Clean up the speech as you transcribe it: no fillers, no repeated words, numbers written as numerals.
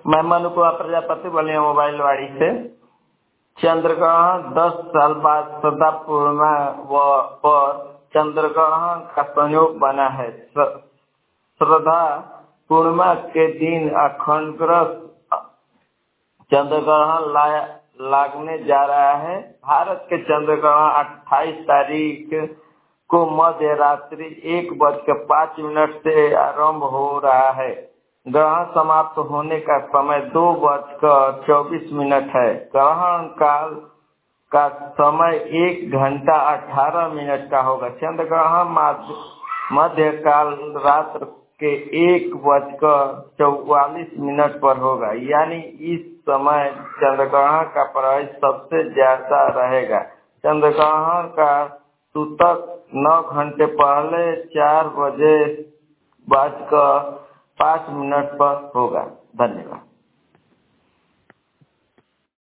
मैं मनुकुआ प्रजापति बोलिए मोबाइल वाड़ी से। चंद्र ग्रहण 10 साल बाद श्रद्धा पूर्णिमा पर चंद्र ग्रहण का संयोग बना है। श्रद्धा पूर्णिमा के दिन अखंड चंद्र ग्रहण लगने जा रहा है। भारत के चंद्र ग्रहण 28 तारीख को मध्य रात्रि 1:05 से आरंभ हो रहा है। ग्रहण समाप्त होने का समय 2:24 है। ग्रहण काल का समय 1 घंटा 18 मिनट का होगा। चंद्र ग्रहण मध्य काल रात्र के 1:44 पर होगा, यानी इस समय चंद्र ग्रहण का प्रभाव सबसे ज्यादा रहेगा। चंद्र ग्रहण का सूतक 9 घंटे पहले 4:05 पर होगा। धन्यवाद।